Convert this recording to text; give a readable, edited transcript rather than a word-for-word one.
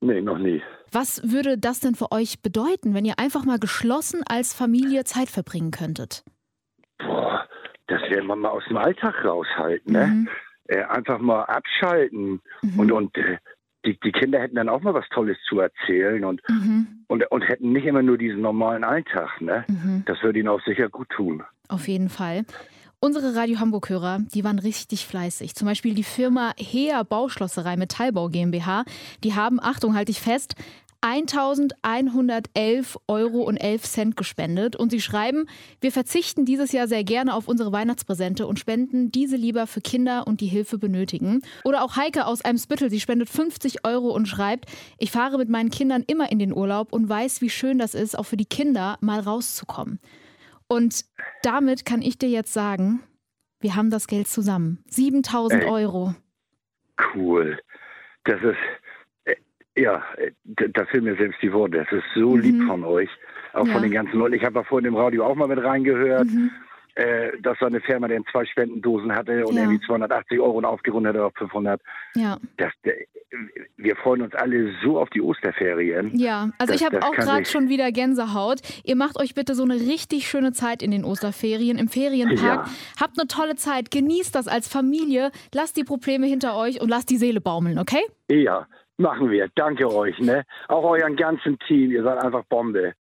Nee, noch nie. Was würde das denn für euch bedeuten, wenn ihr einfach mal geschlossen als Familie Zeit verbringen könntet? Boah, das wäre man mal aus dem Alltag raushalten, ne? Einfach mal abschalten und die Kinder hätten dann auch mal was Tolles zu erzählen und hätten nicht immer nur diesen normalen Alltag, ne? Das würde ihnen auch sicher gut tun. Auf jeden Fall. Unsere Radio Hamburg-Hörer, die waren richtig fleißig. Zum Beispiel die Firma Heer Bauschlosserei Metallbau GmbH. Die haben, Achtung, halte ich fest, 1.111,11 € gespendet. Und sie schreiben, wir verzichten dieses Jahr sehr gerne auf unsere Weihnachtspräsente und spenden diese lieber für Kinder und die Hilfe benötigen. Oder auch Heike aus Eimsbüttel, sie spendet 50 € und schreibt, ich fahre mit meinen Kindern immer in den Urlaub und weiß, wie schön das ist, auch für die Kinder mal rauszukommen. Und damit kann ich dir jetzt sagen, wir haben das Geld zusammen. 7.000 €. Cool. Das ist, da fehlen mir selbst die Worte. Das ist so lieb von euch. Auch von den ganzen Leuten. Ich habe ja vorhin im Radio auch mal mit reingehört. Das war eine Firma, die 2 Spendendosen hatte und irgendwie 280 € und aufgerundet auf 500. Ja. Wir freuen uns alle so auf die Osterferien. Ja, also ich habe auch gerade schon wieder Gänsehaut. Ihr macht euch bitte so eine richtig schöne Zeit in den Osterferien, im Ferienpark. Ja. Habt eine tolle Zeit, genießt das als Familie, lasst die Probleme hinter euch und lasst die Seele baumeln, okay? Ja, machen wir. Danke euch, ne? Auch euren ganzen Team, ihr seid einfach Bombe.